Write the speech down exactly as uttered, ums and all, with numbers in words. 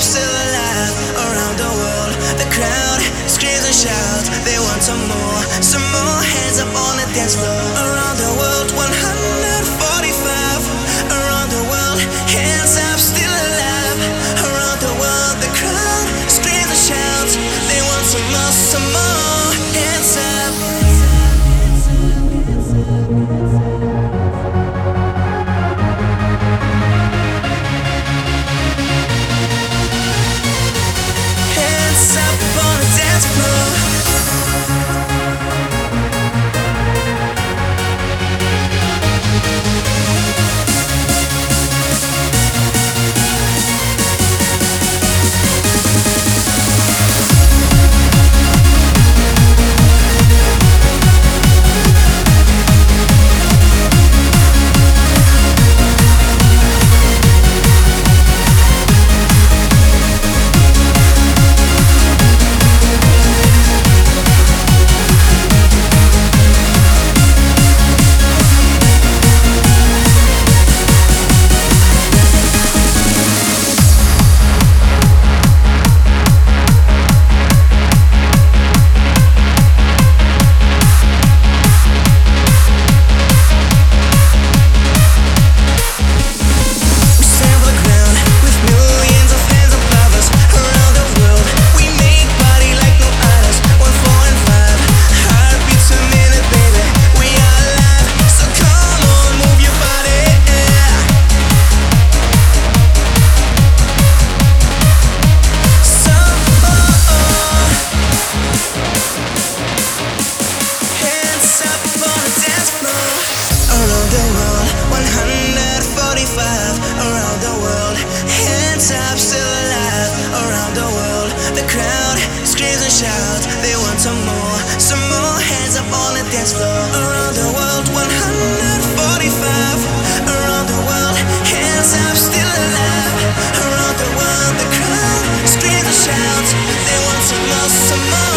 still alive. Around the world, the crowd screams and shouts. They want some more, some more. Hands up on the dance floor. Around the world, one hundred forty-five. Around the world, hands up, still alive. Around the world, the crowd screams and shouts. They want some more, some more. Hands up. Hands up on the dance floor. Around the world, hands up, still alive. Around the world, the crowd screams and shouts. They want some more, some more. Hands up on the dance floor. Around the world, one hundred forty-five. Around the world, hands up, still alive. Around the world, the crowd screams and shouts. They want some more, some more.